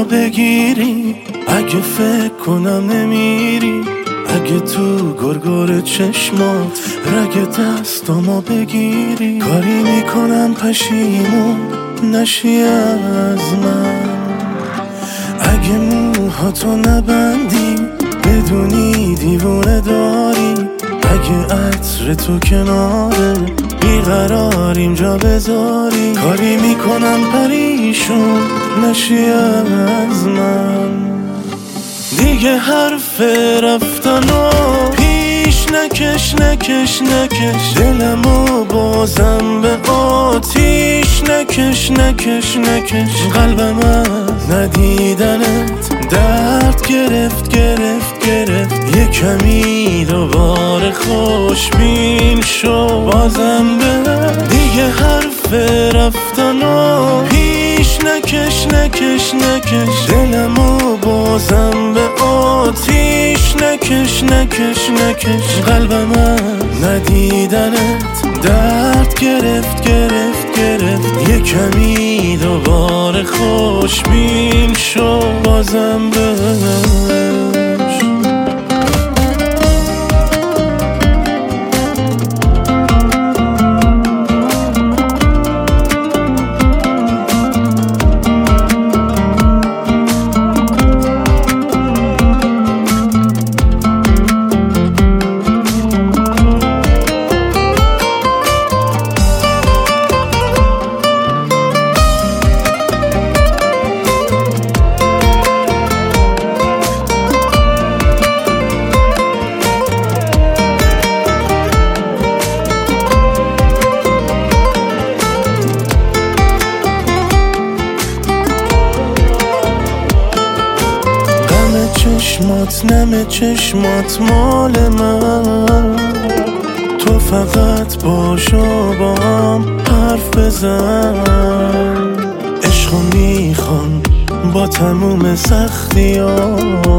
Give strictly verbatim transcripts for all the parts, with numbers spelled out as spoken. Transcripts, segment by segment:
بگیری، اگه فکر کنم نمیری، اگه تو گرگر چشمات رگ دستامو بگیری، کاری میکنم پشیمون نشی از من. اگه موهاتو نبندی بدونی دیوونه داری، اگه عطر تو کناره بیقراریم جا بذاری، کاری میکنم پریشون نشی از من. دیگه حرف رفتنو پیش نکش نکش نکش، دلمو بازم به آتیش نکش نکش نکش، قلبم از ندیدنت درد گرفت گرفت گرفت، یه کمی دوباره خوشبین شو بازم به. دیگه حرف رفتنو پیش نکش نکش نکش، دلمو بازم به آتیش نکش نکش نکش، قلبم از ندیدنت درد گرفت گرفت گرفت، یه کمی دوباره خوشبین شو بازم بهش. چشمات نم چشمات مال من، تو فقط باش و با هم حرف بزن. عشقو میخوام با تموم سختیاش،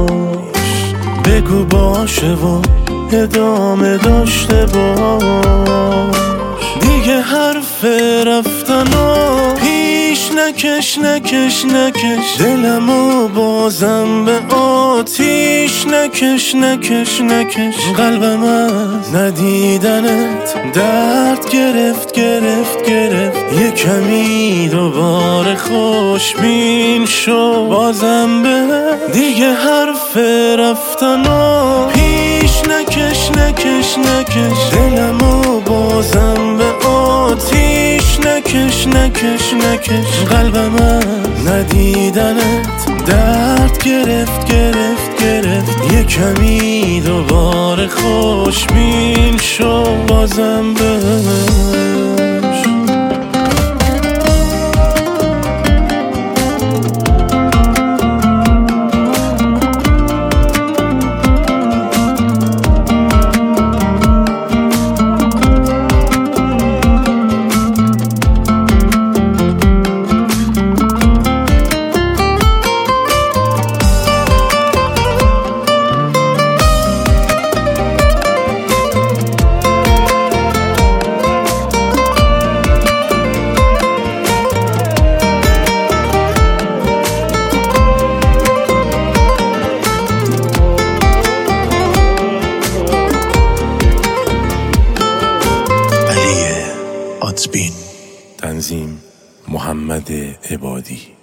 بگو باشه و ادامه داشته باش. دیگه حرف رفتنو پیش نکش نکش نکش، دلمو بازم به آتیش نکش نکش نکش، قلبم از ندیدنت درد گرفت گرفت گرفت، یه کمی دوباره خوشبین شو بازم به. دیگه حرف رفتنو پیش نکش نکش نکش، دلمو بازم به آتیش نکش نکش نکش، قلبم از ندیدنت درد گرفت گرفت گرفت، یه کمی دوباره خوشبین شو بازم بهش. تنظیم محمد عبادی.